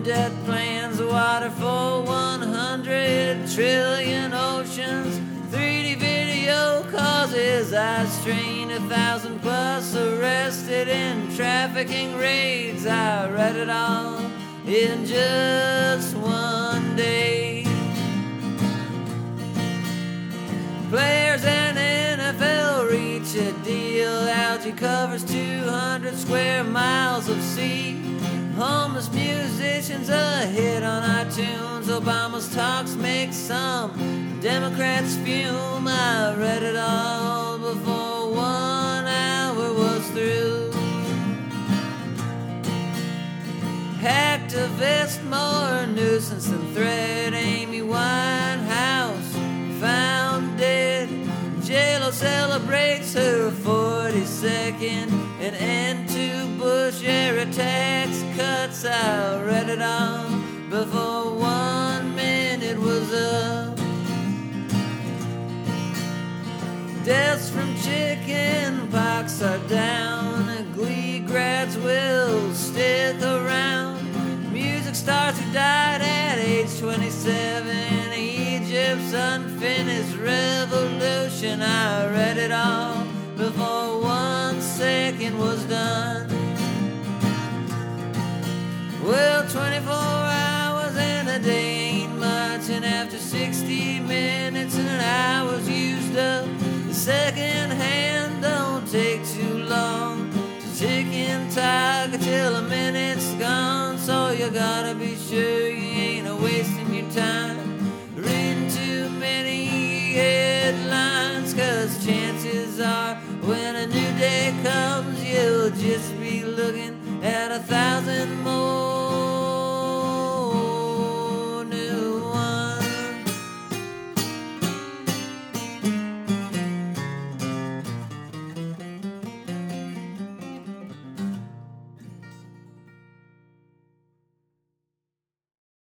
death plans, water for 100 trillion oceans. 3D video causes eye strain, 1,000 plus arrested in trafficking raids. I read it all in just one day. Players and NFL reach a deal. Algae covers 200 square miles of sea. Homeless musicians a hit on iTunes. Obama's talks make some Democrats fume. I read it all before 1 hour was through. Activist, more nuisance than threat. Amy Winehouse found dead. J-Lo celebrates her 42nd. An end to Bush era tax cuts. I read it all before 1 minute was up. Deaths from chicken pox are down. Glee grads will stick around. Music stars who died at age 27. Egypt's unfinished revolution. I read it all before 1 second was done. Well, 24 hours in a day ain't much, and after 60 minutes and an hour's used up, the second hand don't take too long to tick and talk till a minute's gone. So you gotta be sure you ain't wasting your time reading too many headlines, 'cause chances are when a new day comes you'll just be looking at 1,000 more